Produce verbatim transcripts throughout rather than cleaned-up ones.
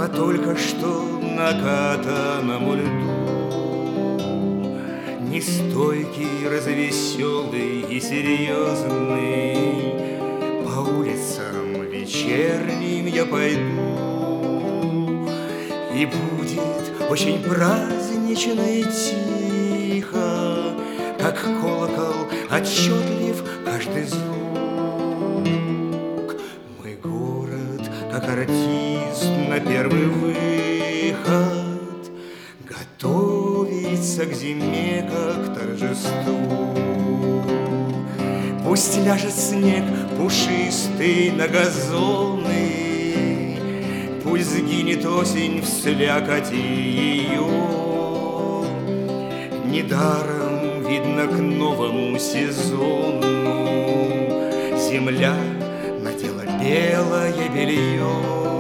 по только что накатанному льду. Нестойкий, развеселый и серьезный, по улицам вечерним я пойду, и будет очень празднично и тихо, как колокол отчетлив каждый звук. Мой город, как артист на первый выход, готовится к зиме, как к торжеству. Пусть ляжет снег пушистый на газоны, пусть сгинет осень в слякоти ее. Недаром видно к новому сезону земля надела белое белье.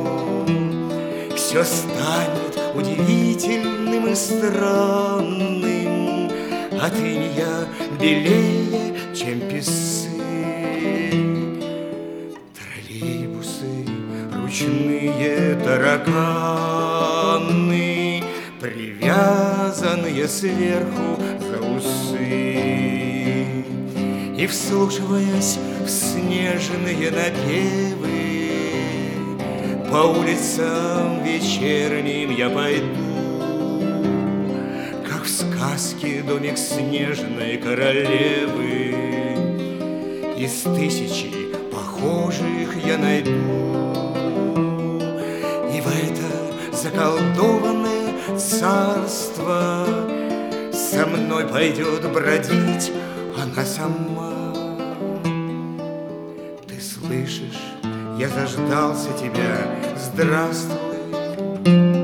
Все станет удивительным и странным, отныне я белее, чем песцы. Троллейбусы, ручные тараканы, привязанные сверху за усы. И, вслушиваясь в снежные напевы, по улицам вечерним я пойду, как в сказке домик снежной королевы. Из тысячи похожих я найду, и в это заколдованное царство со мной пойдет бродить она сама. Ты слышишь, я заждался тебя, здравствуй.